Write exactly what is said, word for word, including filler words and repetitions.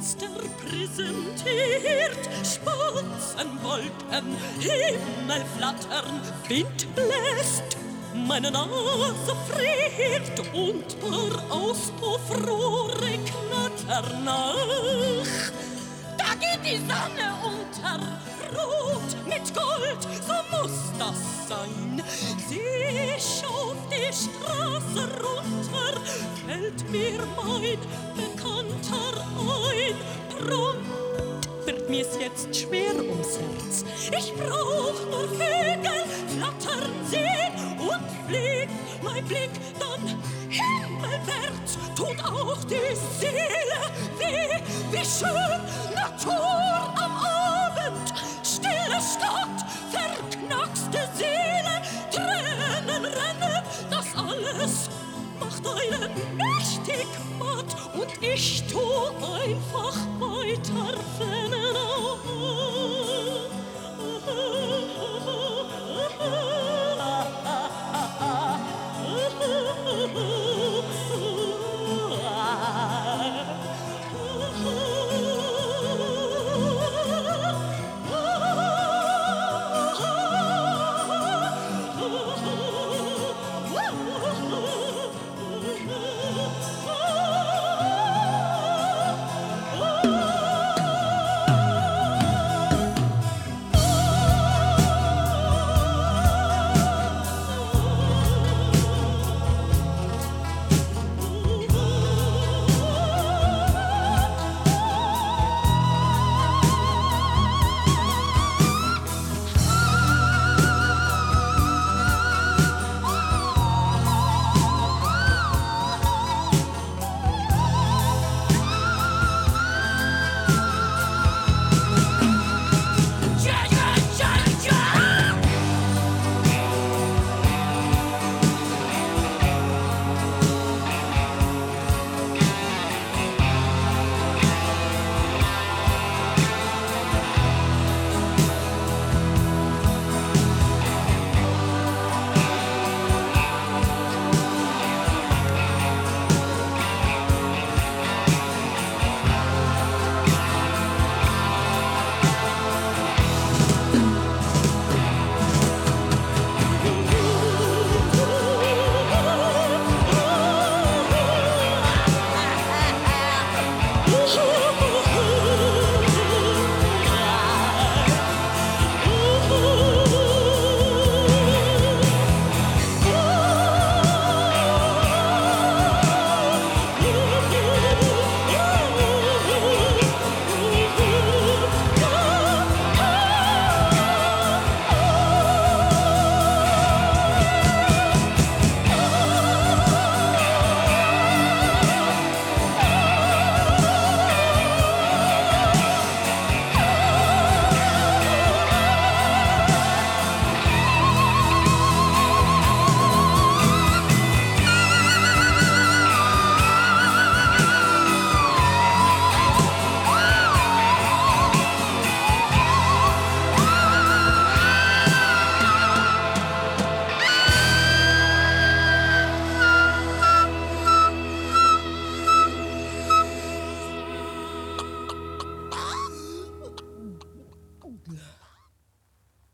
Fenster präsentiert. Spatzenwolken, Himmel flattern, Wind bläst, meine Nase friert und paar Auspuffrohre knattern nach. Da geht die Sonne unter, rot mit Gold, so muss das sein. Sieh ich auf die Straße runter, fällt mir mein Bekannter ein. Drum wird mir's jetzt schwer ums Herz. Ich brauch nur Vögel flattern sehen und fliegt mein Blick dann himmelwärts. Tut auch die Seele weh, wie schön Natur am Abend. Stille Stadt, verknackste Seele, Tränen rennen, das alles macht einen mächtig matt. Und ich tu einfach weiter fern.